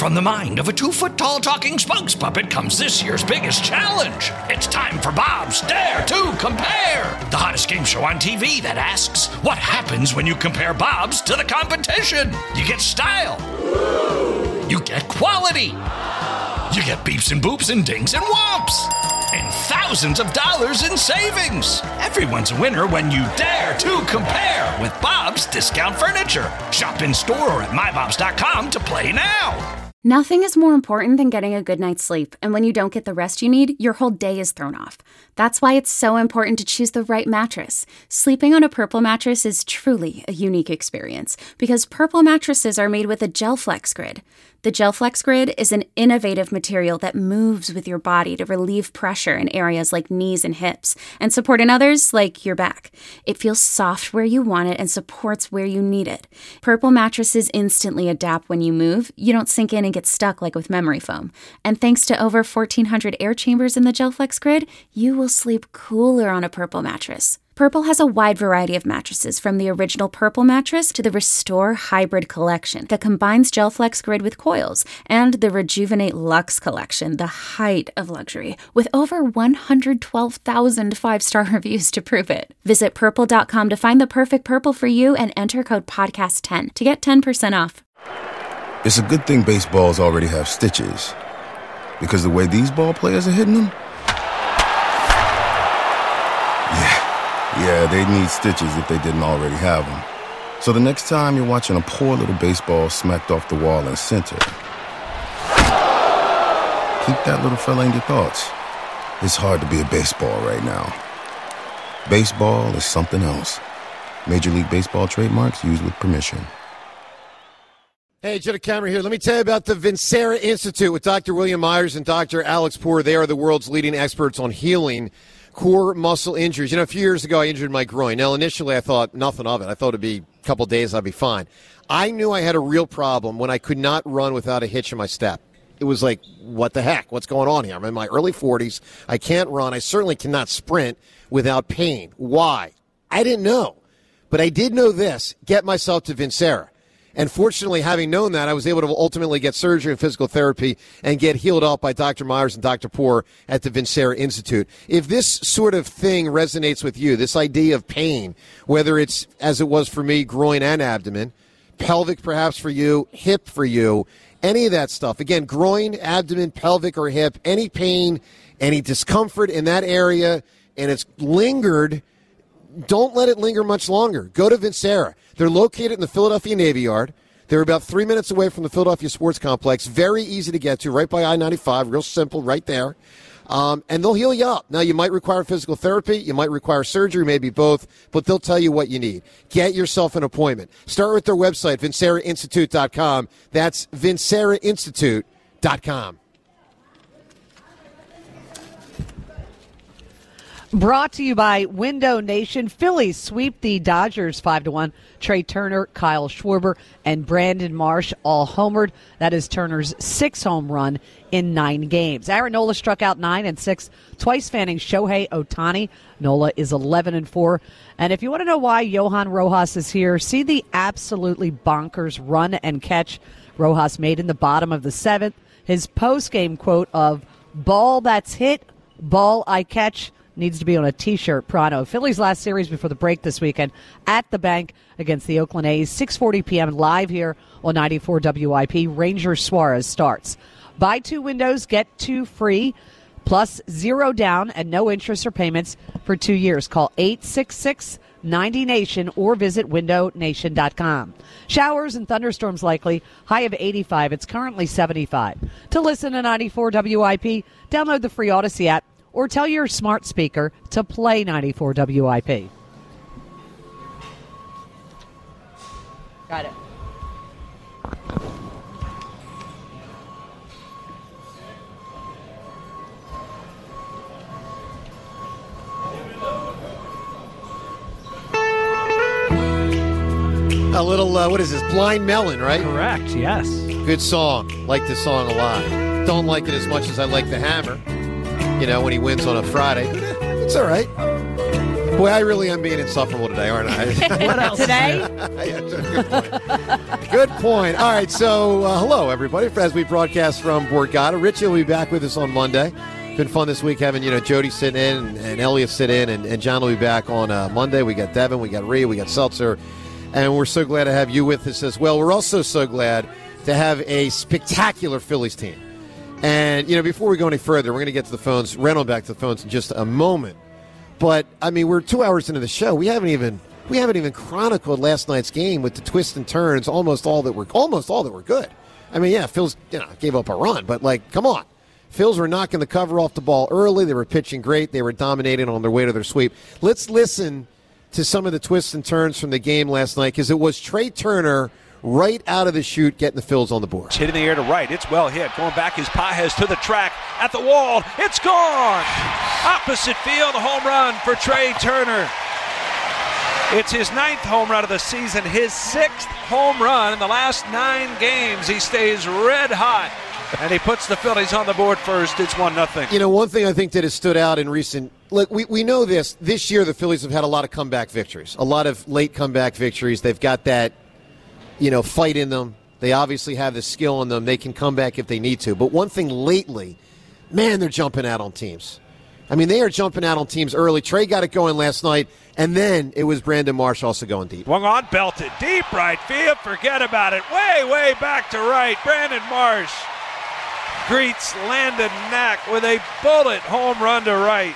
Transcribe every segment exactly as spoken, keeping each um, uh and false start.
From the mind of a two-foot-tall talking spokes puppet comes this year's biggest challenge. It's time for Bob's Dare to Compare, the hottest game show on T V that asks, what happens when you compare Bobs to the competition? You get style. You get quality. You get beeps and boops and dings and whomps. And thousands of dollars in savings. Everyone's a winner when you dare to compare with Bob's Discount Furniture. Shop in store or at my bobs dot com to play now. Nothing is more important than getting a good night's sleep, and when you don't get the rest you need, your whole day is thrown off. That's why it's so important to choose the right mattress. Sleeping on a Purple mattress is truly a unique experience, because Purple mattresses are made with a GelFlex Grid. The GelFlex Grid is an innovative material that moves with your body to relieve pressure in areas like knees and hips, and support in others like your back. It feels soft where you want it and supports where you need it. Purple mattresses instantly adapt when you move. You don't sink in and get stuck like with memory foam. And thanks to over fourteen hundred air chambers in the GelFlex Grid, you will sleep cooler on a Purple mattress. Purple has a wide variety of mattresses, from the original Purple mattress to the Restore Hybrid collection that combines GelFlex Grid with coils, and the Rejuvenate Luxe collection, the height of luxury, with over one hundred twelve thousand five-star reviews to prove it. Visit purple dot com to find the perfect Purple for you and enter code podcast ten to get ten percent off. It's a good thing baseballs already have stitches, because the way these ball players are hitting them, yeah. Yeah, they need stitches if they didn't already have them. So the next time you're watching a poor little baseball smacked off the wall in center, keep that little fella in your thoughts. It's hard to be a baseball right now. Baseball is something else. Major League Baseball trademarks used with permission. Hey, Jenna Cameron here. Let me tell you about the Vincera Institute with Doctor William Myers and Doctor Alex Poor. They are the world's leading experts on healing core muscle injuries. You know, a few years ago, I injured my groin. Now, initially, I thought nothing of it. I thought it'd be a couple days, I'd be fine. I knew I had a real problem when I could not run without a hitch in my step. It was like, what the heck? What's going on here? I'm in my early forties. I can't run. I certainly cannot sprint without pain. Why? I didn't know. But I did know this. Get myself to Vincera. And fortunately, having known that, I was able to ultimately get surgery and physical therapy and get healed up by Doctor Myers and Doctor Poor at the Vincera Institute. If this sort of thing resonates with you, this idea of pain, whether it's, as it was for me, groin and abdomen, pelvic perhaps for you, hip for you, any of that stuff. Again, groin, abdomen, pelvic, or hip, any pain, any discomfort in that area, and it's lingered, don't let it linger much longer. Go to Vincera. They're located in the Philadelphia Navy Yard. They're about three minutes away from the Philadelphia Sports Complex. Very easy to get to, right by I ninety-five, real simple, right there. Um, and they'll heal you up. Now, you might require physical therapy. You might require surgery, maybe both, but they'll tell you what you need. Get yourself an appointment. Start with their website, vincera institute dot com. That's vincera institute dot com. Brought to you by Window Nation. Phillies sweep the Dodgers five to one. Trey Turner, Kyle Schwarber, and Brandon Marsh all homered. That is Turner's sixth home run in nine games. Aaron Nola struck out nine and six, twice fanning Shohei Ohtani. Nola is eleven and four. And if you want to know why Johan Rojas is here, see the absolutely bonkers run and catch Rojas made in the bottom of the seventh. His post-game quote of, "Ball that's hit, ball I catch," needs to be on a T-shirt pronto. Phillies last series before the break this weekend at the Bank against the Oakland A's. six forty p.m. live here on ninety-four W I P. Ranger Suarez starts. Buy two windows, get two free, plus zero down and no interest or payments for two years. Call eight six six, ninety nation or visit window nation dot com. Showers and thunderstorms likely. High of eighty-five. It's currently seventy-five. To listen to ninety-four W I P, download the free Odyssey app or tell your smart speaker to play ninety-four W I P. Got it. A little, uh, what is this, Blind Melon, right? Correct, yes. Good song. Like this song a lot. Don't like it as much as I like The Hammer. You know, when he wins on a Friday. It's all right. Boy, I really am being insufferable today, aren't I? What else? Today? Yeah, good point. Good point. All right, so uh, hello, everybody. As we broadcast from Borgata, Richie will be back with us on Monday. Been fun this week having, you know, Jody sitting in and, and Elliot sit in, and, and John will be back on uh, Monday. We got Devin, we got Rhea, we got Seltzer, and we're so glad to have you with us as well. We're also so glad to have a spectacular Phillies team. And, you know, before we go any further, we're going to get to the phones, run on back to the phones in just a moment. But, I mean, we're two hours into the show. We haven't even we haven't even chronicled last night's game with the twists and turns, almost all that were almost all that were good. I mean, yeah, Phil's, you know, gave up a run, but, like, come on. Phils were knocking the cover off the ball early. They were pitching great. They were dominating on their way to their sweep. Let's listen to some of the twists and turns from the game last night, because it was Trey Turner right out of the chute getting the Phils on the board. It's hit in the air to right. It's well hit. Going back is Pages to the track at the wall. It's gone. Opposite field, a home run for Trey Turner. It's his ninth home run of the season, his sixth home run in the last nine games. He stays red hot, and he puts the Phillies on the board first. It's one nothing. You know, one thing I think that has stood out in recent – look, we, we know this. This year the Phillies have had a lot of comeback victories, a lot of late comeback victories. They've got that – you know, fight in them. They obviously have the skill in them. They can come back if they need to. But one thing lately, man, they're jumping out on teams. I mean, they are jumping out on teams early. Trey got it going last night, and then it was Brandon Marsh also going deep. Swung on, belted, deep right field. Forget about it. Way, way back to right. Brandon Marsh greets Landon Knack with a bullet home run to right.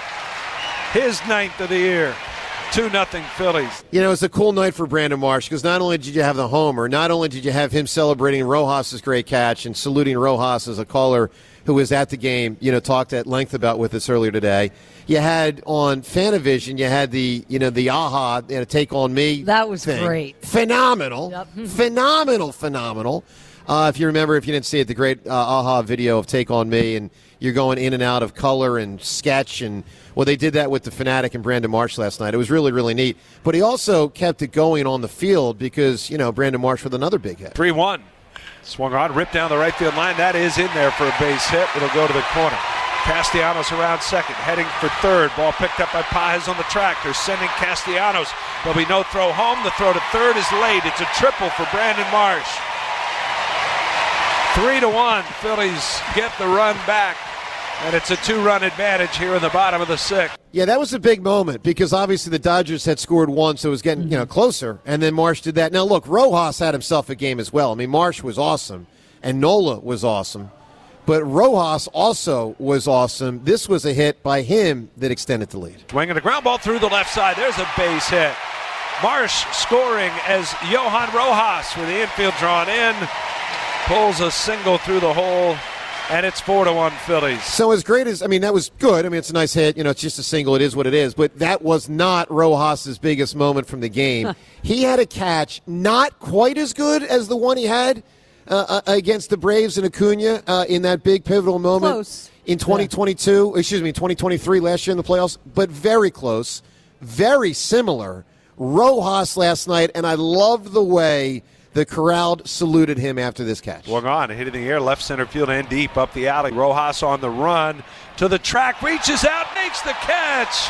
His ninth of the year. two nothing Phillies. You know, it's a cool night for Brandon Marsh, because not only did you have the homer, not only did you have him celebrating Rojas' great catch and saluting Rojas as a caller who was at the game, you know, talked at length about with us earlier today. You had on Fanavision, you had the, you know, the aha, you know, take on me. That was thing. Great. Phenomenal. Yep. Phenomenal, phenomenal. Uh, if you remember, if you didn't see it, the great uh, aha video of Take On Me, and you're going in and out of color and sketch, and well, they did that with the Fanatic and Brandon Marsh last night. It was really, really neat. But he also kept it going on the field because, you know, Brandon Marsh with another big hit. three one. Swung on, ripped down the right field line. That is in there for a base hit. It'll go to the corner. Castellanos around second, heading for third. Ball picked up by Pages on the track. They're sending Castellanos. There'll be no throw home. The throw to third is late. It's a triple for Brandon Marsh. Three to one. Phillies get the run back. And it's a two-run advantage here in the bottom of the sixth. Yeah, that was a big moment because obviously the Dodgers had scored one, so it was getting, you know, closer. And then Marsh did that. Now, look, Rojas had himself a game as well. I mean, Marsh was awesome, and Nola was awesome. But Rojas also was awesome. This was a hit by him that extended the lead. Swinging a ground ball through the left side. There's a base hit. Marsh scoring as Johan Rojas with the infield drawn in. Pulls a single through the hole. And it's four to one Phillies. So as great as, I mean, that was good. I mean, it's a nice hit. You know, it's just a single. It is what it is. But that was not Rojas' biggest moment from the game. He had a catch not quite as good as the one he had uh, uh, against the Braves and Acuna uh, in that big pivotal moment. Close. In twenty twenty-two, yeah. excuse me, twenty twenty-three, last year in the playoffs. But very close. Very similar. Rojas last night, and I love the way the crowd saluted him after this catch. Swung on, hit in the air, left center field and deep up the alley. Rojas on the run to the track, reaches out, makes the catch.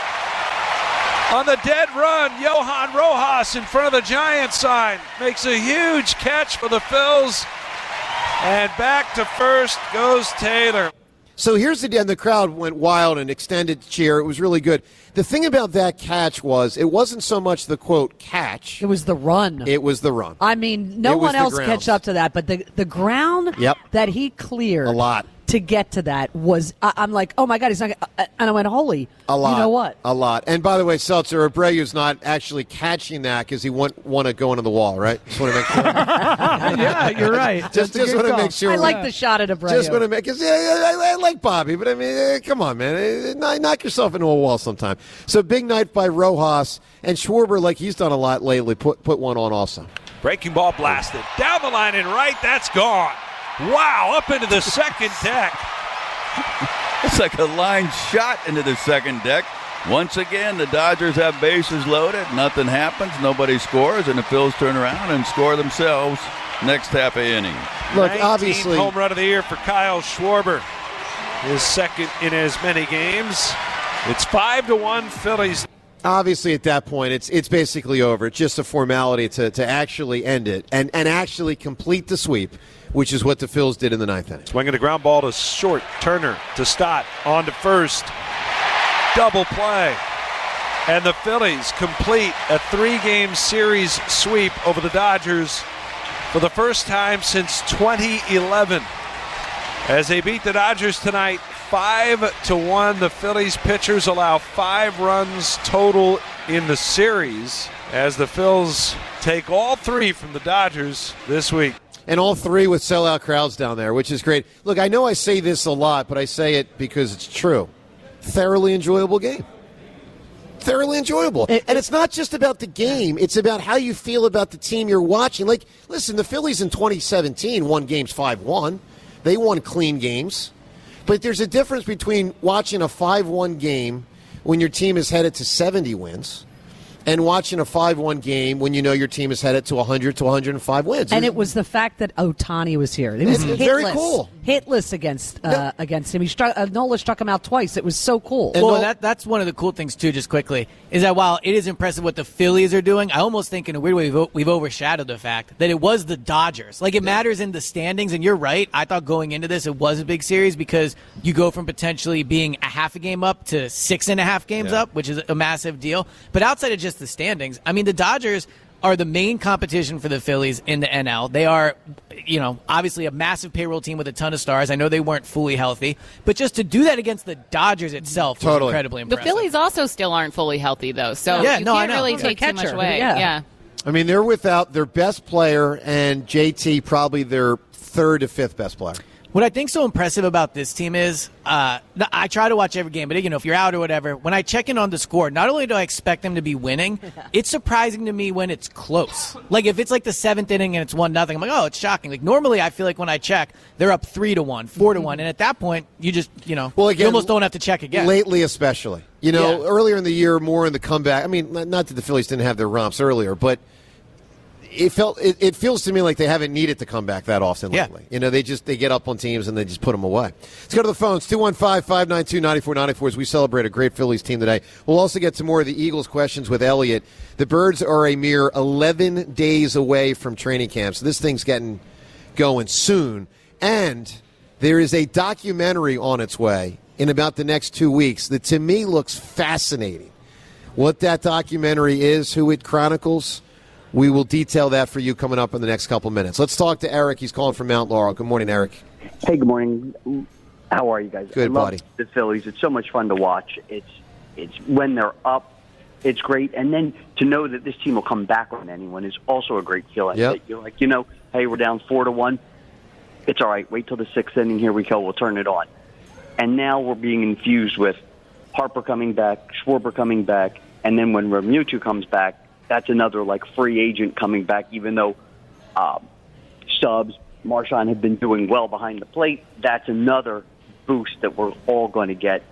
On the dead run, Johan Rojas in front of the Giants sign makes a huge catch for the Phils. And back to first goes Taylor. So here's the and the crowd went wild and extended cheer. It was really good. The thing about that catch was it wasn't so much the, quote, catch. It was the run. It was the run. I mean, no one else catched up to that, but the, the ground yep. that he cleared a lot to get to that was, I, I'm like, oh, my God, he's not gonna, and I went, holy. A lot. You know what? A lot. And by the way, Seltzer, Abreu's not actually catching that because he want, want to go into the wall, right? Just want to make sure. Yeah, you're right. Just, just want to make sure. I like the shot at Abreu. Just want to make, cause, yeah, I, I like Bobby, but I mean, eh, come on, man. Eh, knock yourself into a wall sometime. So big night by Rojas, and Schwarber, like he's done a lot lately, put, put one on also. Breaking ball blasted. Down the line and right, that's gone. Wow, up into the second deck. It's like a line shot into the second deck. Once again, the Dodgers have bases loaded. Nothing happens. Nobody scores, and the Phils turn around and score themselves next half of inning. Look, obviously, home run of the year for Kyle Schwarber. His second in as many games. It's five to one Phillies. Obviously, at that point, it's it's basically over. It's just a formality to, to actually end it and, and actually complete the sweep, which is what the Phils did in the ninth inning. Swinging the ground ball to short. Turner to Stott. On to first. Double play. And the Phillies complete a three-game series sweep over the Dodgers for the first time since twenty eleven. As they beat the Dodgers tonight, five to one. The Phillies pitchers allow five runs total in the series as the Phils take all three from the Dodgers this week. And all three with sellout crowds down there, which is great. Look, I know I say this a lot, but I say it because it's true. Thoroughly enjoyable game. Thoroughly enjoyable. It, and it's not just about the game. It's about how you feel about the team you're watching. Like, listen, the Phillies in twenty seventeen won games five one. They won clean games. But there's a difference between watching a five one game when your team is headed to seventy wins and watching a five one game when you know your team is headed to one hundred to one hundred five wins. And it was the fact that Ohtani was here. It was it's hitless, very cool. Hitless against uh, no. against him. He struck, uh, Nola struck him out twice. It was so cool. And well, that, that's one of the cool things, too, just quickly, is that while it is impressive what the Phillies are doing, I almost think in a weird way we've, we've overshadowed the fact that it was the Dodgers. Like, it matters in the standings, and you're right. I thought going into this it was a big series because you go from potentially being a half a game up to six and a half games yeah. up, which is a massive deal. But outside of just the standings, I mean, the Dodgers are the main competition for the Phillies in the N L. They are, you know, obviously a massive payroll team with a ton of stars. I know they weren't fully healthy, but just to do that against the Dodgers itself was totally. incredibly impressive. The Phillies also still aren't fully healthy, though, so yeah, you no, can't I know. really take too much away. Yeah. yeah. I mean, they're without their best player and J T probably their third to fifth best player. What I think so impressive about this team is, uh, I try to watch every game, but you know, if you're out or whatever, when I check in on the score, not only do I expect them to be winning, it's surprising to me when it's close. Like if it's like the seventh inning and it's one nothing, I'm like, oh, it's shocking. Like normally, I feel like when I check, they're up three to one, four to one, and at that point, you just, you know, well, again, you almost don't have to check again. Lately, especially, you know, Yeah. earlier in the year, more in the comeback. I mean, not that the Phillies didn't have their romps earlier, but. It felt. It, it feels to me like they haven't needed to come back that often lately. Yeah. You know, they just they get up on teams and they just put them away. Let's go to the phones. two one five, five nine two, nine four nine four as we celebrate a great Phillies team today. We'll also get to more of the Eagles questions with Elliot. The Birds are a mere eleven days away from training camp, so this thing's getting going soon. And there is a documentary on its way in about the next two weeks that to me looks fascinating. What that documentary is, who it chronicles, we will detail that for you coming up in the next couple minutes. Let's talk to Eric. He's calling from Mount Laurel. Good morning, Eric. Hey, good morning. How are you guys? Good, I love buddy. The Phillies. It's so much fun to watch. It's it's when they're up, it's great. And then to know that this team will come back on anyone is also a great feeling. Yep. That you're like, you know, hey, we're down four to one. It's all right. Wait till the sixth inning. Here we go. We'll turn it on. And now we're being infused with Harper coming back, Schwarber coming back, and then when Realmuto comes back, that's another like free agent coming back. Even though um, Stubbs, Marchand have been doing well behind the plate, that's another boost that we're all going to get.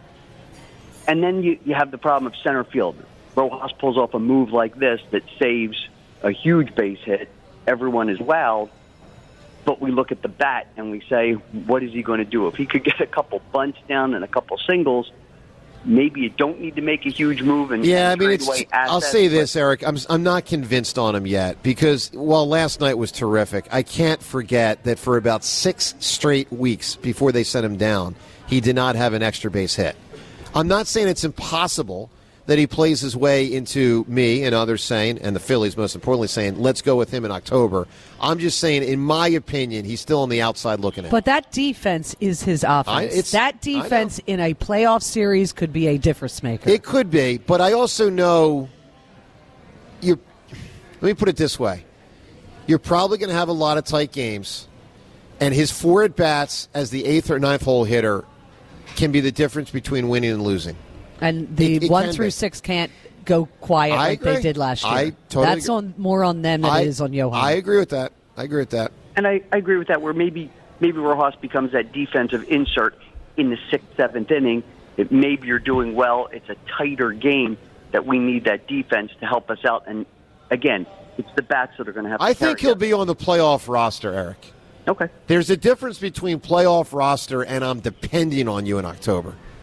And then you, you have the problem of center field. Rojas pulls off a move like this that saves a huge base hit. Everyone is wowed. But we look at the bat and we say, what is he going to do? If he could get a couple bunts down and a couple singles, maybe you don't need to make a huge move. And yeah, and I mean, trade it's. away I'll assets, say this, but- Eric. I'm I'm not convinced on him yet because while last night was terrific, I can't forget that for about six straight weeks before they sent him down, he did not have an extra base hit. I'm not saying it's impossible that he plays his way into me and others saying, and the Phillies most importantly saying, let's go with him in October. I'm just saying, in my opinion, he's still on the outside looking at it. But that defense is his offense. I- it's- that defense in a playoff series could be a difference maker. It could be, but I also know you're. Let me put it this way: you're probably going to have a lot of tight games, and his four at bats as the eighth or ninth hole hitter can be the difference between winning and losing. And the It- it one can through be. six can't go quiet I like they agree. did last year. I totally That's agree. on more on them than I, it is on Johan. I agree with that. I agree with that. And I, I agree with that, where maybe maybe Rojas becomes that defensive insert in the sixth, seventh inning. It, maybe you're doing well. It's a tighter game that we need that defense to help us out. And, again, it's the bats that are going to have to I think carry he'll us. be on the playoff roster, Eric. Okay. There's a difference between playoff roster and I'm depending on you in October.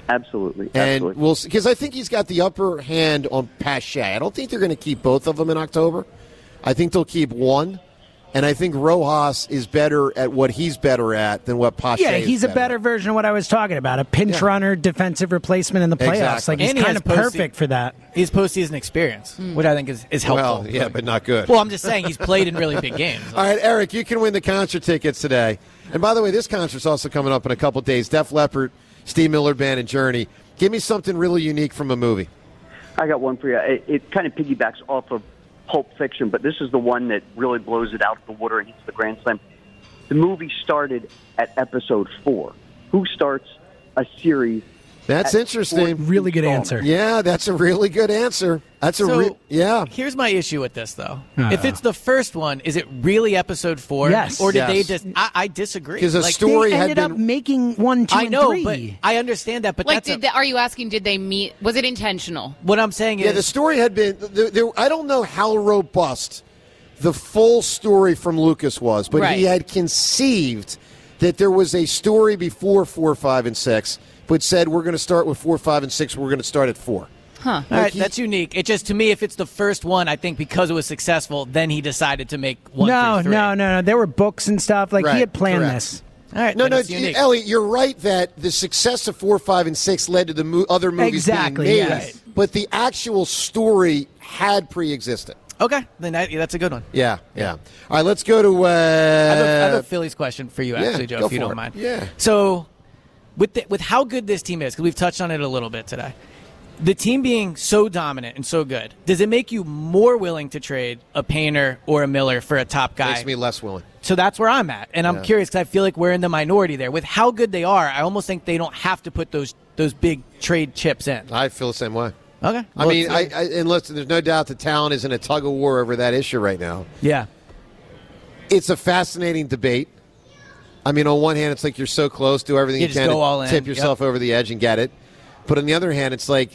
Absolutely. And Absolutely. we'll because I think he's got the upper hand on Pache. I don't think they're going to keep both of them in October. I think they'll keep one. And I think Rojas is better at what he's better at than what Pache Yeah, is he's a better better at. version of what I was talking about. A pinch Yeah. runner, defensive replacement in the playoffs. Exactly. Like, he's And he kind has of postse- perfect for that. He has postseason experience, which I think is, is helpful. Well, yeah, but not good. Well, I'm just saying he's played in really big games. All right, Eric, you can win the concert tickets today. And by the way, this concert's also coming up in a couple days. Def Leppard, Steve Miller Band, and Journey. Give me something really unique from a movie. I got one for you. It, it kind of piggybacks off of Pulp Fiction, but this is the one that really blows it out of the water and hits the grand slam. The movie started at episode four. Who starts a series? That's interesting. Really good answer. Yeah, that's a really good answer. That's a So, re- yeah. Here's my issue with this, though. Uh. If it's the first one, is it really episode four? Yes. Or did they Yes. just? I, I disagree. Because a Like, story They had ended been up making one, two, I know, and but three. I understand that. But Like, that's did a- they, are you asking? Did they meet? Was it intentional? what I'm saying Yeah, is the story had been. There, there, I don't know how robust the full story from Lucas was, but he Right. had conceived that there was a story before four, five, and six, but said we're going to start with four, five, and six. We're going to start at four. Huh. All right, he- that's unique. It just to me, if it's the first one, I think because it was successful, then he decided to make one. No, through three. no, no, no. There were books and stuff. Like, Right, he had planned correct. this. All right, No, then no, it's unique. Elliot, you're right that the success of four, five, and six led to the mo- other movies Exactly, being made, yes. but the actual story had pre-existed. Okay, then that, yeah, that's a good one. Yeah, yeah. All right, let's go to. Uh, I, have a, I have a Phillies question for you, yeah, actually, Joe, go if you for don't it. mind. Yeah. So, with the, with how good this team is, because we've touched on it a little bit today, the team being so dominant and so good, does it make you more willing to trade a Painter or a Miller for a top guy? Makes me less willing. So that's where I'm at, and I'm Yeah. curious because I feel like we're in the minority there. With how good they are, I almost think they don't have to put those those big trade chips in. I feel the same way. Okay, I Well, mean, it's- I, I, and listen, there's no doubt the talent is in a tug of war over that issue right now. yeah. It's a fascinating debate. I mean, on one hand, it's like you're so close, do everything You you, just can go to all in. tip yourself over the edge and get it. But on the other hand, it's like,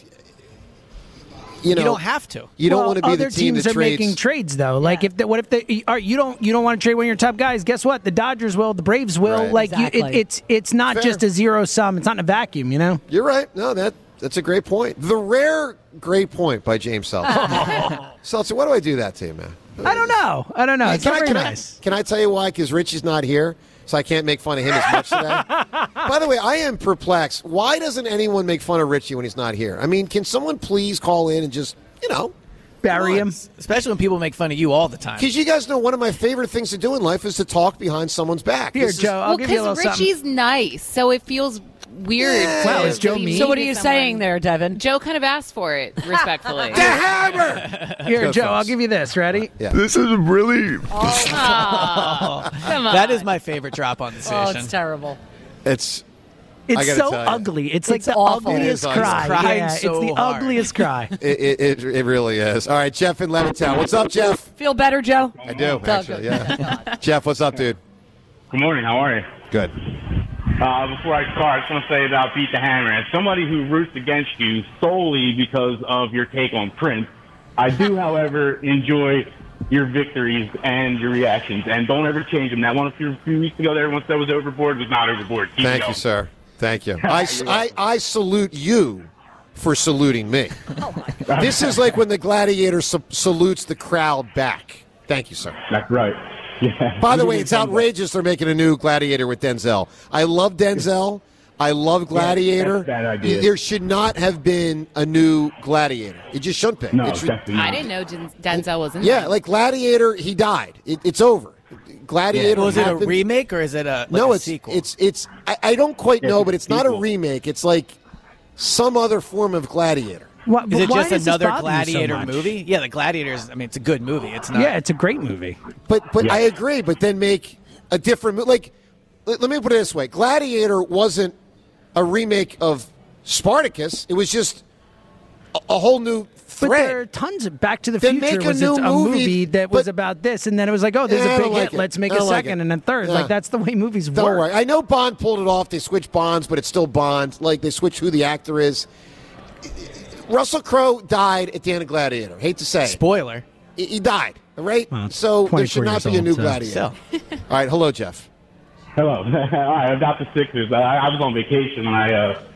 you know, You don't have to. You don't Well, want to be other the team teams that are trades. making trades though. Like, if the, what if they are you don't you don't want to trade one of your top guys? Guess what? The Dodgers will, the Braves will. Right. Like, you, it, Exactly. it's it's not Fair. just a zero sum. It's not in a vacuum. You know. You're right. No, that that's a great point. The rare great point by James Seltzer. Seltzer, why do I do that to you, man? I don't know. I don't know. It's can, not I, very can, nice. I, can I tell you why? Because Richie's not here, so I can't make fun of him as much today. By the way, I am perplexed. Why doesn't anyone make fun of Richie when he's not here? I mean, can someone please call in and just, you know, Bury him. Especially when people make fun of you all the time. because you guys know one of my favorite things to do in life is to talk behind someone's back. Here, This is- Joe. I'll well, give you a little because something. Richie's nice, so it feels weird. Yeah. to Wow, is Joe be mean? So what are you someone- saying there, Devin? Joe kind of asked for it respectfully. the hammer. Here, Go, Joe. folks. I'll give you this. Ready? Yeah. This is really. Aw, come on. That is my favorite drop on the Oh, station. it's terrible. It's It's I gotta so tell you. ugly. It's like It's the awful. It ugliest is ugly. cry. Crying Yeah, so it's the hard. ugliest cry. it, it, it, it really is. All right, Jeff in Levittown. What's up, Jeff? Feel better, Joe? I do, Oh, actually, good. yeah. Jeff, what's up, dude? Good morning. How are you? Good. Uh, before I start, I just want to say about Beat the Hammer. As somebody who roots against you solely because of your take on Prince, I do, however, enjoy your victories and your reactions, and don't ever change them. That one a few, a few weeks ago, that everyone said was overboard was not overboard. Keep it Thank you, going. sir. Thank you. I, I, I salute you for saluting me. This is like when the gladiator sa- salutes the crowd back. Thank you, sir. That's right. Yeah. By the way, it's outrageous they're making a new Gladiator with Denzel. I love Denzel. I love Gladiator. that's a bad idea. There should not have been a new Gladiator. It just shouldn't be. No, It's re- definitely not. I didn't know Den- Denzel was in yeah, that. like Gladiator, he died. It, it's over. Gladiator. Was it a happened- remake or is it a like no, a it's sequel? it's it's. I, I don't quite Yeah, know, it's but a it's not a sequel. remake. It's like some other form of Gladiator. What, Is it why just does this another bother you so Gladiator much? movie? Yeah, the Gladiators. I mean, it's a good movie. It's not. Yeah, it's a great movie. But but Yeah. I agree. But then make a different mo- like. Let, let me put it this way: Gladiator wasn't a remake of Spartacus. It was just a, a whole new But thread. there are tons of Back to the Then Future make a was new a movie, movie that was but- about this, and then it was like, oh, there's Yeah, I a big don't like hit. it. Let's make I a don't like second it. and a third. Yeah. Like, that's the way movies Don't work. worry. I know Bond pulled it off. They switched Bonds, but it's still Bond. Like they switched who the actor is. Russell Crowe died at the end of Gladiator. Hate to say, it. Spoiler. he he died. All right, Well, it's so there should twenty-four not years be a old, new so- Gladiator. Still. All right, hello, Jeff. Hello. All right, about the Sixers. I, I was on vacation when I uh,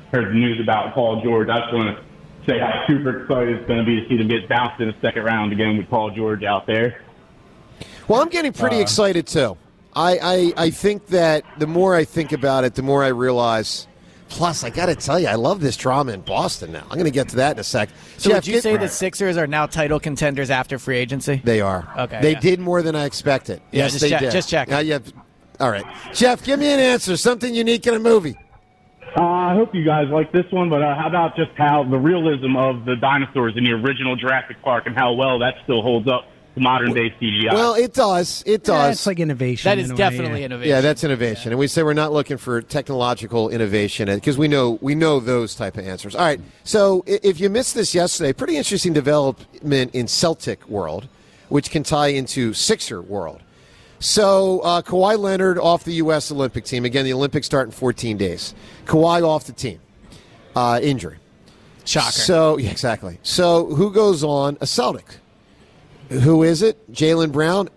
heard the news about Paul George. I just want to say how super excited it's going to be to see them get bounced in the second round again with Paul George out there. Well, I'm getting pretty Uh, excited, too. I, I, I think that the more I think about it, the more I realize. Plus, I got to tell you, I love this drama in Boston now. I'm going to get to that in a sec. So Jeff, would you get- say the Sixers are now title contenders after free agency? They are. Okay. They yeah. did more than I expected. Yeah, yes, just they check- did. just checking. Uh, yeah. All right. Jeff, give me an answer. Something unique in a movie. Uh, I hope you guys like this one, but uh, how about just how the realism of the dinosaurs in the original Jurassic Park and how well that still holds up to modern day C G I? Well, it does. It does. Yeah, it's like innovation. That is in a way, definitely yeah. innovation. Yeah, that's innovation, and we say we're not looking for technological innovation because we know we know those type of answers. All right, so i- if you missed this yesterday, pretty interesting development in Celtic world, which can tie into Sixer world. So uh, Kawhi Leonard off the U S Olympic team again. The Olympics start in fourteen days. Kawhi off the team, uh, injury. Shocker. So yeah, exactly. So who goes on? A Celtic. Who is it? Jaylen Brown.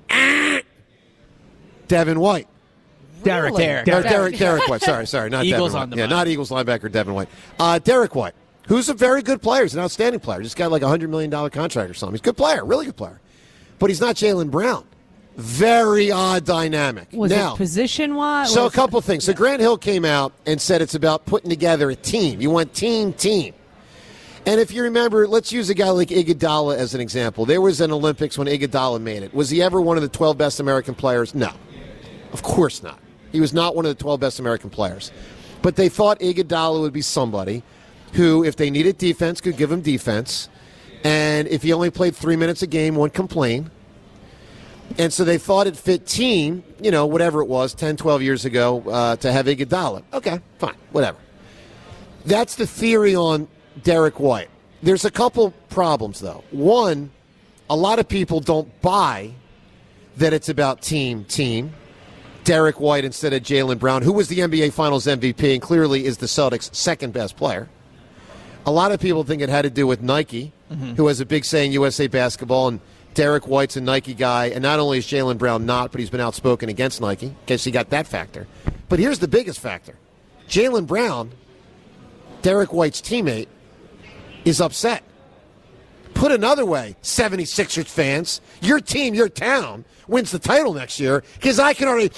Devin White. Derek. Really? Derek. Or Derek, Derek White. Sorry, sorry, not Eagles Devin on White. the Yeah, mind. not Eagles linebacker Devin White. Uh, Derek White, who's a very good player. He's an outstanding player. Just got like a hundred million dollar contract or something. He's a good player, really good player. But he's not Jaylen Brown. Very odd dynamic. Was now, it position-wise? so a Was- couple things. So Grant Hill came out and said it's about putting together a team. You want team, team. And if you remember, let's use a guy like Iguodala as an example. There was an Olympics when Iguodala made it. Was he ever one of the twelve best American players? No. Of course not. He was not one of the twelve best American players. But they thought Iguodala would be somebody who, if they needed defense, could give him defense. And if he only played three minutes a game, wouldn't complain. And so they thought it fit team, you know, whatever it was, ten, twelve years ago, uh, to have Iguodala. Okay, fine, whatever. That's the theory on Derek White. There's a couple problems, though. One, a lot of people don't buy that it's about team, team. Derek White instead of Jaylen Brown, who was the N B A Finals M V P and clearly is the Celtics' second best player. A lot of people think it had to do with Nike, Mhm. who has a big say in U S A Basketball, and Derek White's a Nike guy, and not only is Jaylen Brown not, but he's been outspoken against Nike. In case you got that factor. But here's the biggest factor. Jaylen Brown, Derek White's teammate, is upset. Put another way, seventy-sixers fans, your team, your town, wins the title next year, because I can already...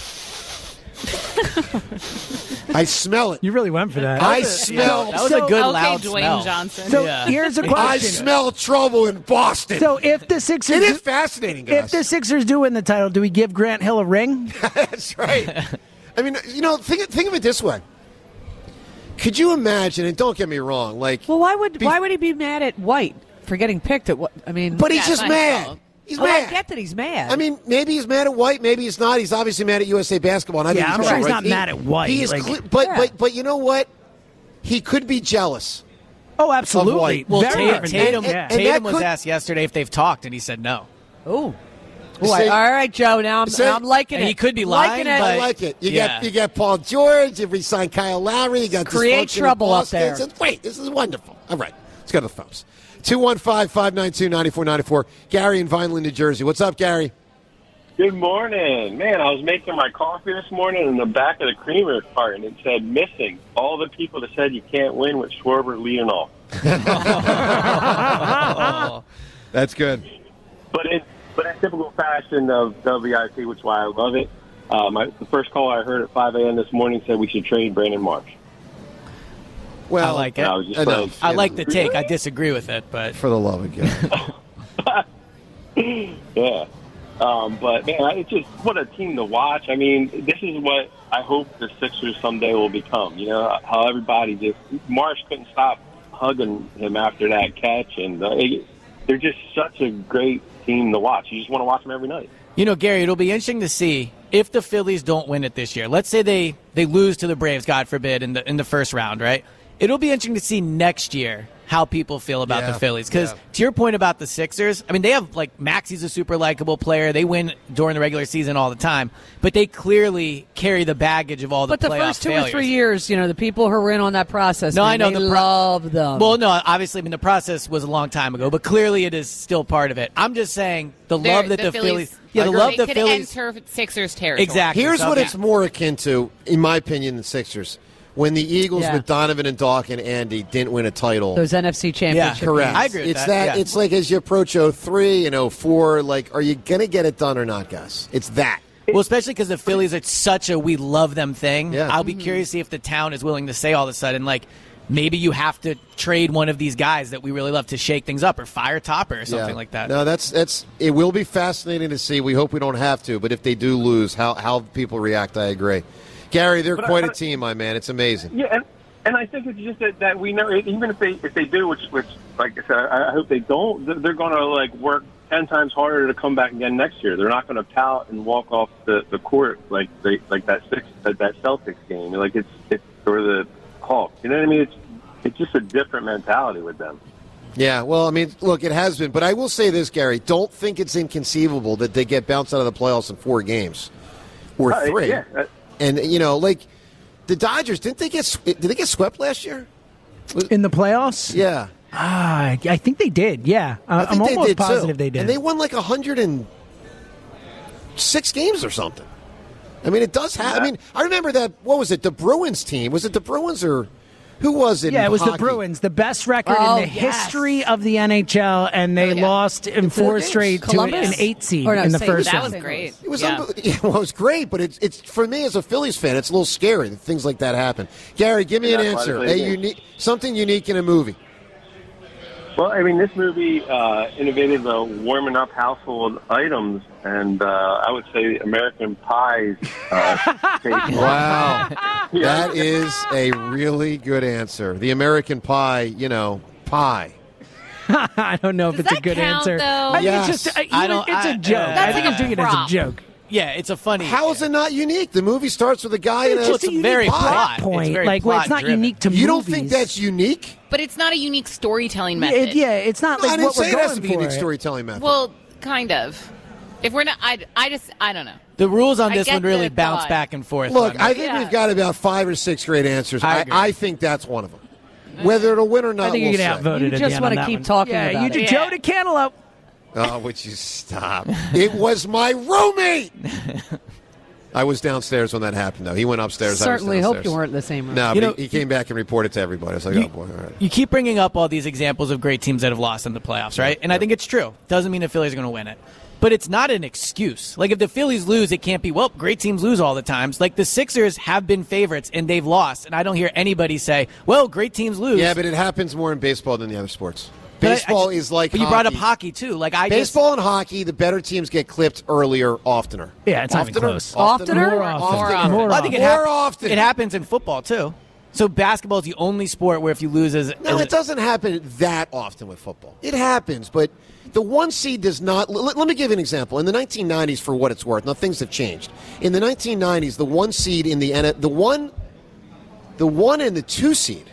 I smell it. You really went for that. I smell... That was a good loud smell. So here's a question. I smell trouble in Boston. So if the Sixers, It is fascinating, guys. If the Sixers do win the title, do we give Grant Hill a ring? That's right. I mean, you know, think think of it this way. Could you imagine? And don't get me wrong, like, Well, why would Be- why would he be mad at White for getting picked at what? I mean, but he's just mad. He's oh, mad. I get that he's mad. I mean, maybe he's mad at White. Maybe he's not. He's obviously mad at U S A Basketball. And I think Yeah, he's I'm got sure it he's right. not He- mad at White, He is, like- cle- but Yeah. but but you know what? He could be jealous. Oh, Of absolutely. White. Well, Very Ta- different. Tatum, Yeah. and Tatum that was could- asked yesterday if they've talked, and he said no. oh, See- all right, Joe. Now I'm, See- now I'm liking And it. he could be liking lying, it. but- I like it. You Yeah. got you got Paul George. You re-signed Kyle Lowry. You got Create dysfunction in trouble up Boston. there. It's- Wait, this is wonderful. All right, let's go to the phones. two one five, five nine two, nine four nine four. Gary in Vineland, New Jersey. What's up, Gary? Good morning. Man, I was making my coffee this morning, and in the back of the creamer carton it said missing. All the people that said you can't win with Schwarber leading off. That's good. But in, but in typical fashion of W I P, which is why I love it, uh, my, the first call I heard at five a.m. this morning said we should trade Brandon Marsh. Well, I like it. I was just enough. saying- I like the take. I disagree with it, but For the love of God. Yeah. Um, but, man, it's just what a team to watch. I mean, this is what I hope the Sixers someday will become. You know, how everybody just – Marsh couldn't stop hugging him after that catch. And uh, it, they're just such a great team to watch. You just want to watch them every night. you know, Gary, it'll be interesting to see if the Phillies don't win it this year. Let's say they, they lose to the Braves, God forbid, in the in the first round, right? It'll be interesting to see next year how people feel about Yeah, the Phillies. Because yeah. to your point about the Sixers, I mean, they have, like, Maxi's a super likable player. They win during the regular season all the time. But they clearly carry the baggage of all the But the playoff first two failures. or three years, you know, the people who were in on that process, No, man, I know they the pro- love them. Well, no, obviously, I mean, the process was a long time ago, but clearly it is still part of it. I'm just saying the They're- love that the, Phillies, yeah, the they love the could Phillies, enter Sixers territory. exactly. Here's So, what yeah. it's more akin to, in my opinion, than Sixers. when the Eagles Yeah. with Donovan and Doc and Andy didn't win a title. Those N F C championship Correct. games. I agree with it's that, yeah. It's like as you approach oh three and oh four, like, are you going to get it done or not, guys? It's that. Well, especially because the Phillies are such a we love them thing. Yeah. I'll be curious to see if the town is willing to say all of a sudden, like, maybe you have to trade one of these guys that we really love to shake things up or fire Topper or something Yeah. like that. No, that's that's. It will be fascinating to see. We hope we don't have to, but if they do lose, how how people react, I agree. Gary, they're But I- quite a but- team, my man. It's amazing. Yeah, and, and I think it's just that, that we know, even if they if they do, which which like I said, I, I hope they don't. they're- They're going to like work ten times harder to come back again next year. They're not going to pout and walk off the, the court like they like that six that, that Celtics game. Like it's it's or the Hawks. You know what I mean? It's it's just a different mentality with them. Yeah, well, I mean, look, it has been, but I will say this, Gary. Don't think it's inconceivable that they get bounced out of the playoffs in four games or Uh, three. yeah, uh, And you know, like the Dodgers, didn't they get sw- did they get swept last year? In the playoffs? Yeah. Ah, I think they did. Yeah, I uh, think I'm they almost did, positive too. they did. And they won like a hundred and six games or something. I mean, it does have. I mean, I remember that. What was it? The Bruins team? Was it the Bruins or who was it? Yeah, in it was hockey? the Bruins, the best record Oh, in the yes. history of the N H L, and they lost in four games. straight to Columbus? an eight seed Or no, in the Saint first Louis. That round. was great. It was Yeah. unbe- yeah, well, it was great, but it's it's for me as a Phillies fan, it's a little scary that things like that happen. Gary, give me an Yeah, answer. quite A a thing. unique, something unique in a movie. Well, I mean, this movie uh, innovated the warming up household items, and uh, I would say American Pie's uh, taste. Wow, Yeah. that is a really good answer. The American Pie, you know, pie. I don't know if Does it's a that good count, answer. though? I think Yes. it's just I, I don't- it's a I- joke. uh, I That's think like I'm a doing it as a prop. joke. Yeah, it's a funny. How is it not unique? The movie starts with a guy in It's a. just a It's unique very plot plot. It's point. very like, well, it's not plot-driven. unique to You don't movies. think that's unique? But it's not a unique storytelling Yeah, method. it- yeah, it's not I like didn't what say we're it going has to be for. a unique storytelling method. Well, kind of. If we're not, I, I just, I don't know. The rules on I this get one really the bounce thought. back and forth. Look, on I me. think Yeah. we've got about five or six great answers. I I, agree. I think that's one of them. Whether it'll win or not, I think we'll you're gonna see. outvote You it. at just the end wanna on that keep one. talking yeah, about you it. just Yeah. Joe to Cantaloupe. Oh, would you stop? It was my roommate. I was downstairs when that happened, though. He went upstairs. I was Certainly hope downstairs. you weren't in the same room. No, You but know- he, he came back and reported to everybody. I was like, You- oh, boy, all right. You keep bringing up all these examples of great teams that have lost in the playoffs, right? And I think it's true. Doesn't mean the Phillies are going to win it. But it's not an excuse. Like, if the Phillies lose, it can't be, well, great teams lose all the times. Like, the Sixers have been favorites, and they've lost. And I don't hear anybody say, well, great teams lose. Yeah, but it happens more in baseball than the other sports. But I- Baseball I- is like But you brought up hockey. hockey, too. Like, I Baseball and hockey, the better teams get clipped earlier, oftener. Yeah, it's not even Oftener? close. Oftener? More often. More often. More Well, I think it, More hap- often. it happens in football, too. So basketball is the only sport where if you lose as, No, as it doesn't happen that often with football. It happens, but the one seed does not. Let, let me give you an example. In the nineteen nineties, for what it's worth, now things have changed. In the nineteen nineties, the one seed in the N the one, the one and the two seed.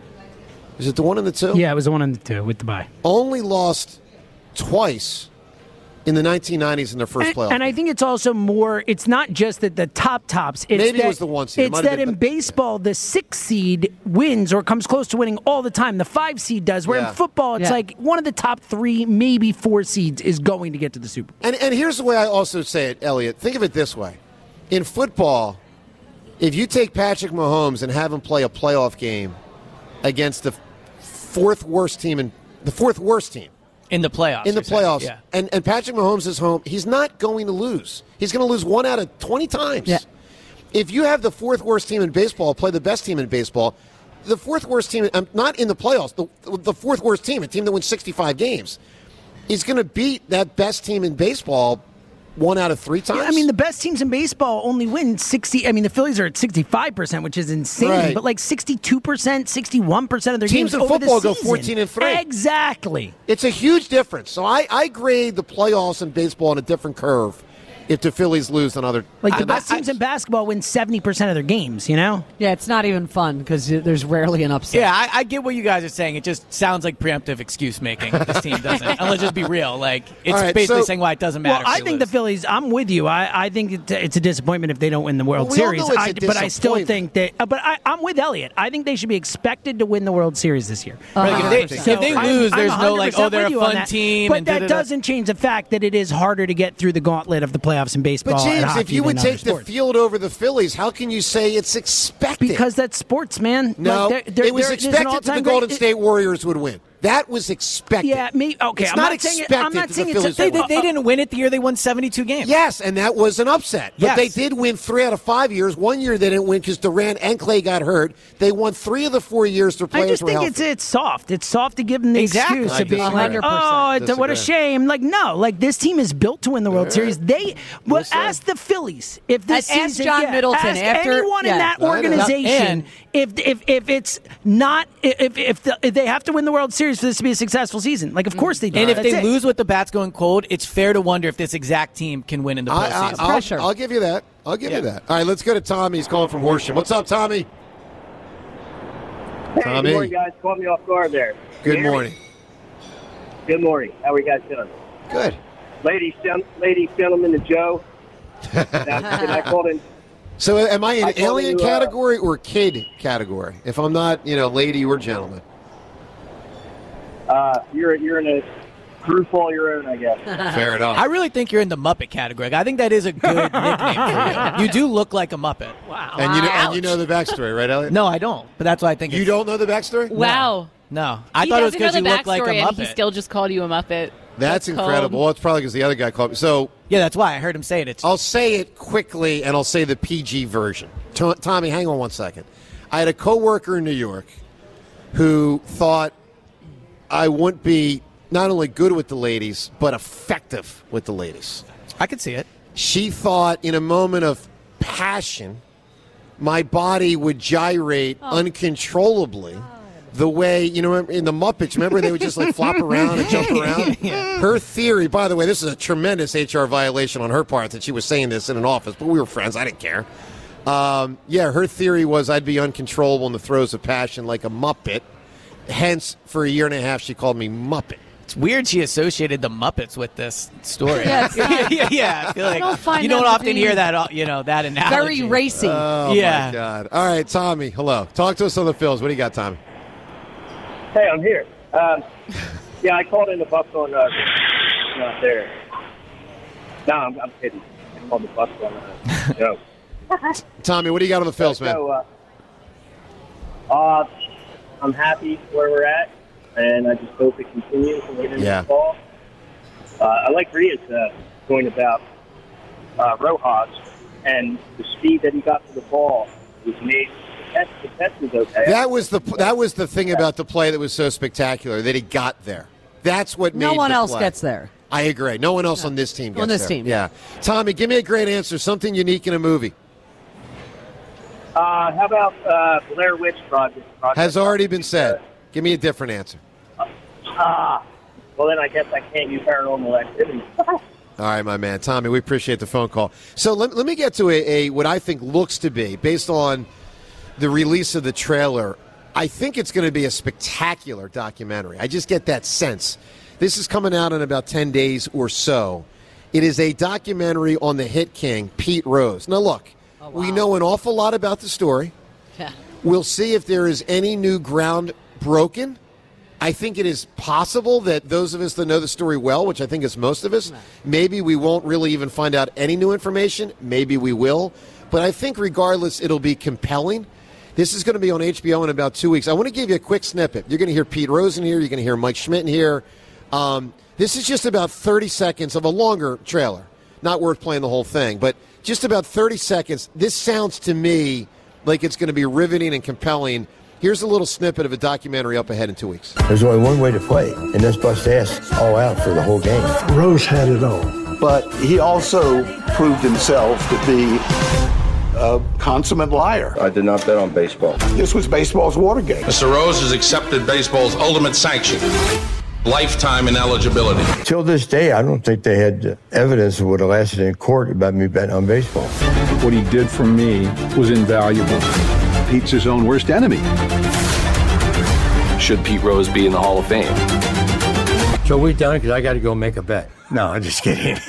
Is it the one and the two? Yeah, it was the one and the two with the bye. Only lost twice in the nineteen nineties in their first And, playoff. and I think it's also more. It's not just that the top tops. It's Maybe it that, was the one seed. It It's might have that been, in but- baseball, the six seed wins or comes close to winning all the time. The five seed does. Where Yeah. in football, it's Yeah. like one of the top three, maybe four seeds is going to get to the Super Bowl. And and here's the way I also say it, Elliot. Think of it this way: in football, if you take Patrick Mahomes and have him play a playoff game against the fourth worst team in the fourth worst team in the playoffs. in the you're saying. playoffs, Yeah. and and Patrick Mahomes is home, he's not going to lose. He's going to lose one out of twenty times. Yeah. If you have the fourth worst team in baseball play the best team in baseball, the fourth worst team, um, not in the playoffs, the, the fourth worst team, a team that wins sixty-five games, is going to beat that best team in baseball one out of three times. Yeah, I mean, the best teams in baseball only win sixty. I mean, the Phillies are at sixty-five percent, which is insane. Right. But like sixty-two percent, sixty-one percent of their Teams games in over the football go season. fourteen and three. Exactly. It's a huge difference. So I, I grade the playoffs in baseball on a different curve if the Phillies lose than other. Like the I- best I- teams in basketball win seventy percent of their games, you know? Yeah, it's not even fun because there's rarely an upset. Yeah, I, I get what you guys are saying. It just sounds like preemptive excuse making. This team doesn't. And let's just be real. Like it's All right, basically so- saying why it doesn't matter. Well, if I they think lose. the Phillies, I'm with you. I, I think it, it's a disappointment if they don't win the World Well, we all Series. know it's a I, but I still disappointment. think that, uh, but I, I'm with Elliot. I think they should be expected to win the World Series this year. Like, if they, So if they I'm- lose, I'm there's no like, one hundred percent oh, they're a with you on fun that. team. But and that da-da-da. doesn't change the fact that it is harder to get through the gauntlet of the playoffs playoffs in baseball. But and James, hockey if you than would other take the sports. field over the Phillies, how can you say it's expected? Because that's sports, man. No, Like, they're- they're- it was they're- there's an expected that all-time the Golden great- State Warriors would win. That was expected. Yeah, me. Okay, it's I'm not, not saying it- expected I'm not that saying the it's a- Phillies They, would they, win. they didn't win it the year they won seventy-two games. Yes, and that was an upset. But Yes. they did win three out of five years. One year they didn't win because Durant and Clay got hurt. They won three of the four years their players I just were think healthy. it's it's soft. It's soft to give them the Exactly. excuse I of being disagree. like, oh, it's, what a Disagree. shame. Like, no, like this team is built to win the World All Series. right. They well, We'll see. ask the Phillies if this Ask season, John yeah, Middleton ask after- anyone yeah. in that I know. organization And- if if if it's not if if, the, if they have to win the World Series for this to be a successful season. Like, of course they do. And if That's they it. lose with the bats going cold, it's fair to wonder if this exact team can win in the I, postseason. I, Pressure. I'll, I'll give you that. I'll give Yeah. you that. All right, let's go to Tommy. He's calling from Horsham. What's up, Tommy? Hey, Tommy. good morning, guys. Caught me off guard there. Can you Good hear me? morning. Good morning. How are you guys doing? Good. Ladies, gen- ladies, gentlemen, and Joe. Now, and I called in. So am I in I called alien you, uh, category or kid category? If I'm not, you know, lady or gentleman. Uh, you're you're in a group all your own, I guess. Fair enough. I really think you're in the Muppet category. I think that is a good nickname for you. You do look like a Muppet. Wow. And you know, and you know the backstory, right, Elliot? No, I don't. But that's why I think You it's, don't know the backstory? Wow. No, I he thought it was doesn't know because you the look like a backstory, and he Muppet. still just called you a Muppet. That's, That's incredible. cold. Well, it's probably because the other guy called me. So Yeah, that's why I heard him say it. It's I'll say it quickly, and I'll say the P G version. To- Tommy, hang on one second. I had a coworker in New York who thought I wouldn't be not only good with the ladies, but effective with the ladies. I could see it. She thought in a moment of passion, my body would gyrate uncontrollably. The way, you know, in the Muppets, remember they would just like flop around and jump around? Her theory, by the way, this is a tremendous H R violation on her part that she was saying this in an office, but we were friends. I didn't care. Um, yeah, her theory was I'd be uncontrollable in the throes of passion like a Muppet. Hence, for a year and a half, she called me Muppet. It's weird she associated the Muppets with this story. Yeah, it's not- yeah, yeah, I feel like don't find you don't that to often be hear that. uh, You know that analogy. Very racy. Oh, Yeah. my God. All right, Tommy, hello. Talk to us on the Phils. What do you got, Tommy? Hey, I'm here. Um, yeah, I called in the Bucks on. Uh, not there. No, I'm, I'm kidding. I called the Bucks on. Uh, Joe. Tommy, what do you got on the Phils, man? So, uh, uh, I'm happy where we're at, and I just hope it continues and we Yeah. the ball. Uh, I like Ria's uh, point about uh, Rojas and the speed that he got to the ball was made. The test, the test was okay. That was the that was the thing about the play that was so spectacular that he got there. That's what No made one the else play. gets there. I agree. No one else on this team gets On this there. team, Yeah. Tommy, give me a great answer. Something unique in a movie. Uh, how about uh, Blair Witch Project? Project? Has already been said. Give me a different answer. Ah, well then I guess I can't use paranormal activity. All right, my man. Tommy, we appreciate the phone call. So let, let me get to a, a what I think looks to be, based on the release of the trailer, I think it's going to be a spectacular documentary. I just get that sense. This is coming out in about ten days or so. It is a documentary on the hit king, Pete Rose. Now, look, we know an awful lot about the story. Yeah. We'll see if there is any new ground broken. I think it is possible that those of us that know the story well, which I think is most of us, maybe we won't really even find out any new information. Maybe we will. But I think regardless, it'll be compelling. This is going to be on H B O in about two weeks. I want to give you a quick snippet. You're going to hear Pete Rose in here. You're going to hear Mike Schmidt in here. Um, this is just about thirty seconds of a longer trailer. Not worth playing the whole thing, but just about thirty seconds. This sounds to me like it's going to be riveting and compelling. Here's a little snippet of a documentary up ahead in two weeks. There's only one way to play, and that's bust ass all out for the whole game. Rose had it all. But he also proved himself to be a consummate liar. I did not bet on baseball. This was baseball's Watergate. Mister Rose has accepted baseball's ultimate sanction, lifetime ineligibility. Till this day, I don't think they had evidence that would have lasted in court about me betting on baseball. What he did for me was invaluable. Pete's his own worst enemy. Should Pete Rose be in the Hall of Fame? So we done because I got to go make a bet. No, I'm just kidding.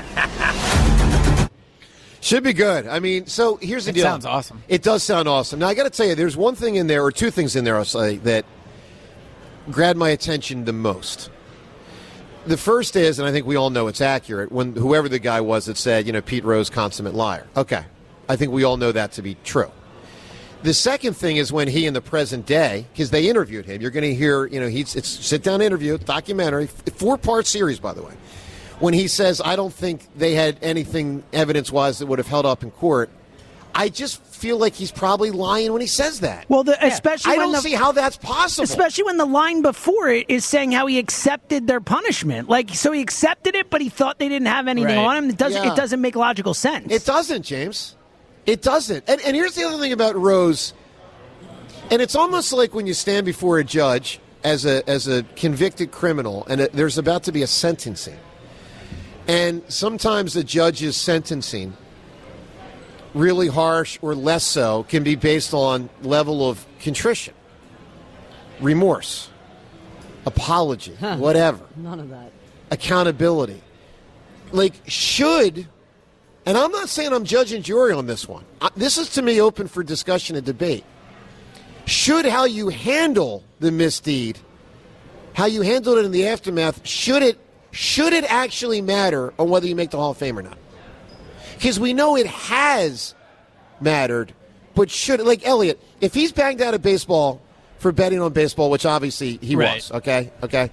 Should be good. I mean, so here's the It deal. sounds awesome. It does sound awesome. Now, I got to tell you, there's one thing in there, or two things in there, I'll say, that grabbed my attention the most. The first is, and I think we all know it's accurate, when whoever the guy was that said, you know, Pete Rose, consummate liar. Okay. I think we all know that to be true. The second thing is when he in the present day, because they interviewed him, you're going to hear, you know, he's it's a sit-down interview, documentary, four-part series, by the way. When he says, I don't think they had anything evidence-wise that would have held up in court, I just feel like he's probably lying when he says that. Well, the, especially I when don't the, see how that's possible. Especially when the line before it is saying how he accepted their punishment. Like, so he accepted it, but he thought they didn't have anything Right. on him. It doesn't. Yeah. It doesn't make logical sense. It doesn't, James. It doesn't. And, and here's the other thing about Rose. And it's almost like when you stand before a judge as a as a convicted criminal, and it, there's about to be a sentencing. And sometimes the judge's sentencing, really harsh or less so, can be based on level of contrition, remorse, apology, Huh. whatever, None of that. accountability. Like, should, and I'm not saying I'm judge and jury on this one. I, this is, to me, open for discussion and debate. Should how you handle the misdeed, how you handled it in the aftermath, should it should it actually matter on whether you make the Hall of Fame or not? Because we know it has mattered, but should, like Elliott, if he's banged out of baseball for betting on baseball, which obviously he Right. was, okay, okay,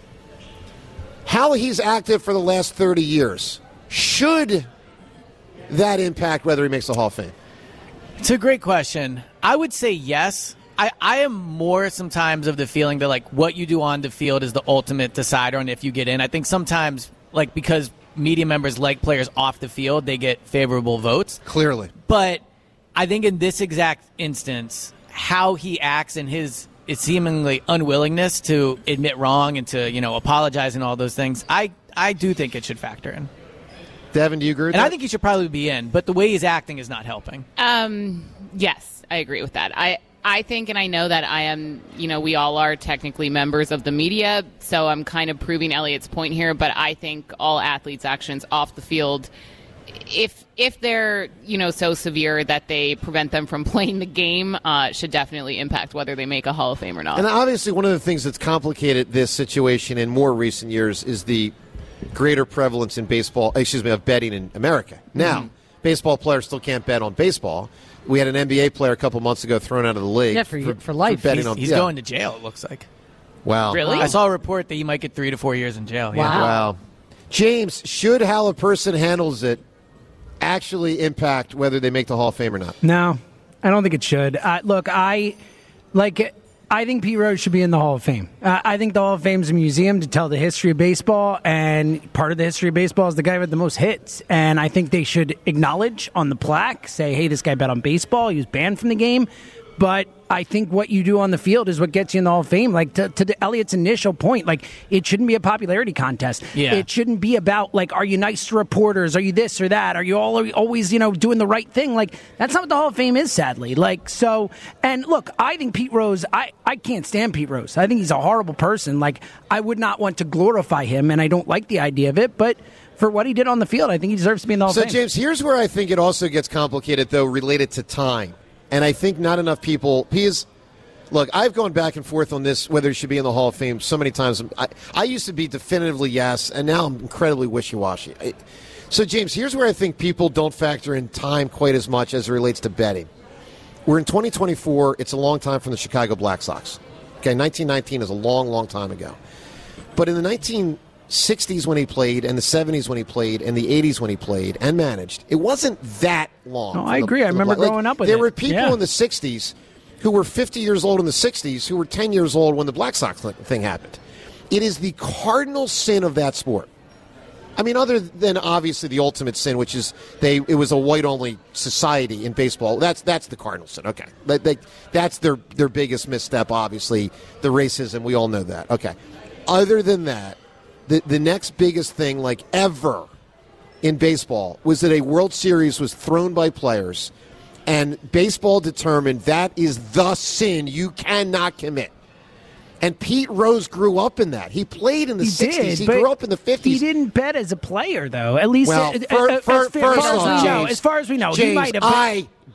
how he's active for the last thirty years, should that impact whether he makes the Hall of Fame? It's a great question. I would say yes. I, I am more sometimes of the feeling that, like, what you do on the field is the ultimate decider on if you get in. I think sometimes, like, because media members like players off the field, they get favorable votes. Clearly. But I think in this exact instance, how he acts and his seemingly unwillingness to admit wrong and to, you know, apologize and all those things, I, I do think it should factor in. Devin, do you agree with and that? I think he should probably be in, but the way he's acting is not helping. Um, yes, I agree with that. I, I think, and I know that I am, you know, we all are technically members of the media, so I'm kind of proving Elliott's point here, but I think all athletes' actions off the field, if if they're, you know, so severe that they prevent them from playing the game, uh, should definitely impact whether they make a Hall of Fame or not. And obviously one of the things that's complicated this situation in more recent years is the greater prevalence in baseball, excuse me, of betting in America. Now, Mm-hmm. baseball players still can't bet on baseball. We had an N B A player a couple months ago thrown out of the league. Yeah, for- for life. betting He's- on, he's yeah. going to jail, it looks like. Wow. I saw a report that he might get three to four years in jail. Yeah. Wow. James, should how a person handles it actually impact whether they make the Hall of Fame or not? No, I don't think it should. Uh, look, I like. I think Pete Rose should be in the Hall of Fame. Uh, I think the Hall of Fame is a museum to tell the history of baseball, and part of the history of baseball is the guy with the most hits. And I think they should acknowledge on the plaque, say, "Hey, this guy bet on baseball. He was banned from the game." But I think what you do on the field is what gets you in the Hall of Fame. Like, to, to the Elliott's initial point, like, it shouldn't be a popularity contest. Yeah. It shouldn't be about, like, are you nice to reporters? Are you this or that? Are you all always, you know, doing the right thing? Like, that's not what the Hall of Fame is, sadly. Like, so, and look, I think Pete Rose, I, I can't stand Pete Rose. I think he's a horrible person. Like, I would not want to glorify him, and I don't like the idea of it, but for what he did on the field, I think he deserves to be in the Hall So, of Fame. James, here's where I think it also gets complicated, though, related to time. And I think not enough people, because, look, I've gone back and forth on this, whether he should be in the Hall of Fame so many times. I, I used to be definitively yes, and now I'm incredibly wishy-washy. I, so, James, here's where I think people don't factor in time quite as much as it relates to betting. We're in twenty twenty-four. It's a long time from the Chicago Black Sox. Okay, nineteen nineteen is a long, long time ago. But in the nineteen sixties when he played, and the seventies when he played, and the eighties when he played and managed, it wasn't that long. No, for I the- agree. I for the remember Black- growing up with there it. were people Yeah. in the sixties who were fifty years old in the sixties who were ten years old when the Black Sox thing happened. It is the cardinal sin of that sport. I mean, other than obviously the ultimate sin, which is they it was a white-only society in baseball. That's that's the cardinal sin. Okay, that, that, that's their their biggest misstep. Obviously, the racism. We all know that. Okay. Other than that, the the next biggest thing, like ever, in baseball was that a World Series was thrown by players, and baseball determined that is the sin you cannot commit. And Pete Rose grew up in that. He played in the He sixties. did, He but grew up in the fifties. He didn't bet as a player, though. At least, Well, uh, fir- uh, fir- as, far first as off, we know, James, as far as we know, he James, might have. I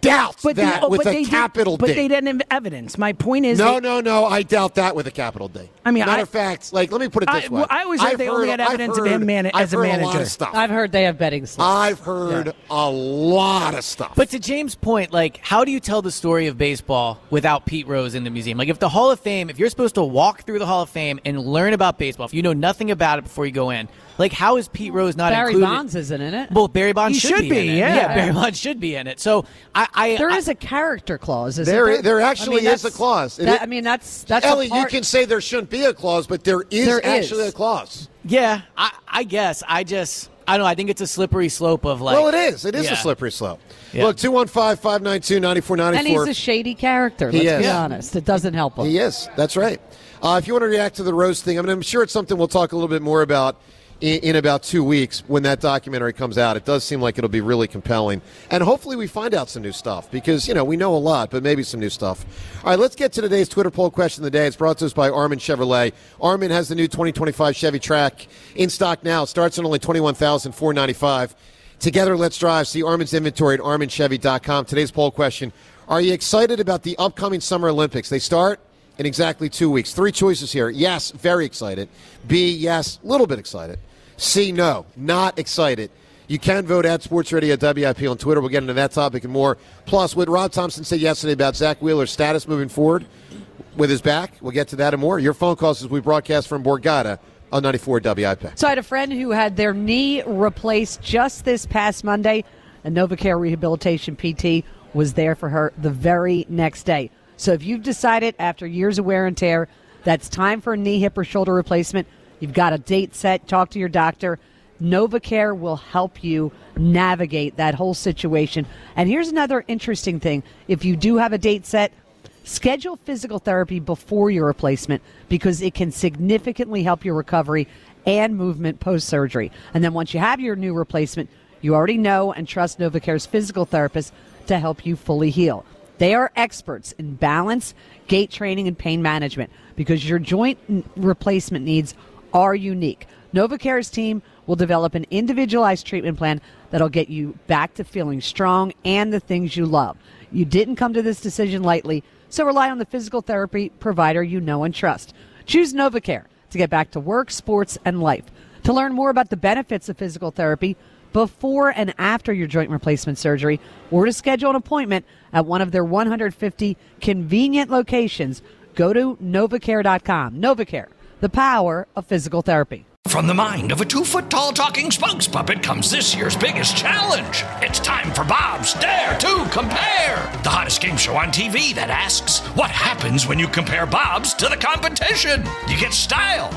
doubt But that they, oh, with but a they did- capital but D. they didn't have evidence. My point is, No, they- no, no. I doubt that with a capital D. I mean, matter I- of fact, like let me put it this I- way. well, I always heard I've they only had I've evidence of heard- him man- I've as a heard A lot manager. of stuff. I've heard they have betting slips. I've heard a lot of stuff. But to James' point, like, how do you tell the story of baseball without Pete Rose in the museum? Like, if the Hall of Fame, if you're supposed to walk through the Hall of Fame and learn about baseball, if you know nothing about it before you go in, like, how is Pete Rose not Barry included? Bonds isn't in it. Well, Barry Bonds He should, should be, be, in it. yeah. Barry Bonds should be in it. So I, I There I, is a character clause, isn't There- there? there actually I mean, is a that's- clause. It that- is- I mean, that's that's Ellie, a part, you can say there shouldn't be a clause, but there is There is. actually a clause. yeah, I, I guess I just I don't know. I think it's a slippery slope of like. well, it is. It is yeah. a slippery slope. Yeah. Look, two one five, five nine two, nine four nine and four. he's a shady character. He Let's is. be honest. It doesn't help him. He is. That's right. Uh, if you want to react to the Rose thing, I mean, I'm sure it's something we'll talk a little bit more about in, in about two weeks when that documentary comes out. It does seem like it'll be really compelling. And hopefully we find out some new stuff because, you know, we know a lot, but maybe some new stuff. All right, let's get to today's Twitter poll question of the day. It's brought to us by Armin Chevrolet. Armin has the new twenty twenty-five Chevy Track in stock now. It starts at only twenty-one thousand four hundred ninety-five dollars. Together, let's drive. See Armin's inventory at armin chevy dot com. Today's poll question, are you excited about the upcoming Summer Olympics? They start in exactly two weeks. Three choices here. Yes, very excited. B, yes, a little bit excited. C, no, not excited. You can vote at Sports Radio W I P on Twitter. We'll get into that topic and more. Plus, what Rob Thompson said yesterday about Zach Wheeler's status moving forward with his back. We'll get to that and more. Your phone calls as we broadcast from Borgata on ninety-four W I P. So I had a friend who had their knee replaced just this past Monday, and NovaCare Rehabilitation P T was there for her the very next day. So if you've decided after years of wear and tear that's time for a knee, hip, or shoulder replacement, you've got a date set, talk to your doctor. NovaCare will help you navigate that whole situation. And here's another interesting thing. If you do have a date set, schedule physical therapy before your replacement because it can significantly help your recovery and movement post-surgery. And then once you have your new replacement, you already know and trust NovaCare's physical therapist to help you fully heal. They are experts in balance, gait training, and pain management because your joint replacement needs are unique. NovaCare's team will develop an individualized treatment plan that'll get you back to feeling strong and the things you love. You didn't come to this decision lightly, so rely on the physical therapy provider you know and trust. Choose NovaCare to get back to work, sports, and life. To learn more about the benefits of physical therapy before and after your joint replacement surgery, or to schedule an appointment at one of their one hundred fifty convenient locations, go to novacare dot com. NovaCare, the power of physical therapy. From the mind of a two-foot-tall talking spokes puppet comes this year's biggest challenge. It's time for Bob's Dare to Compare, the hottest game show on T V that asks, what happens when you compare Bob's to the competition? You get style.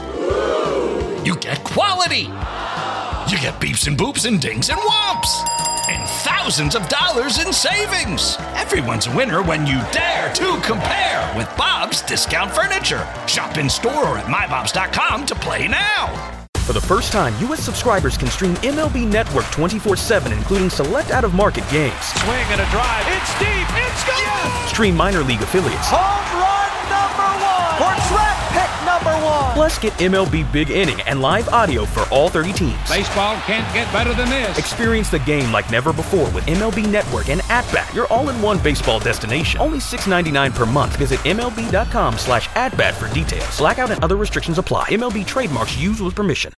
You get quality. You get beeps and boops and dings and whomps. And thousands of dollars in savings. Everyone's a winner when you dare to compare with Bob's Discount Furniture. Shop in store or at my bobs dot com to play now. For the first time, U S subscribers can stream M L B Network twenty-four seven, including select out-of-market games. Swing and a drive. It's deep. It's gone. Yes! Stream minor league affiliates. Home run number one. Or draft pick number one. Plus, get M L B Big Inning and live audio for all thirty teams. Baseball can't get better than this. Experience the game like never before with M L B Network and At-Bat, your all-in-one baseball destination. Only six ninety-nine per month. Visit M L B dot com slash at bat for details. Blackout and other restrictions apply. M L B trademarks used with permission.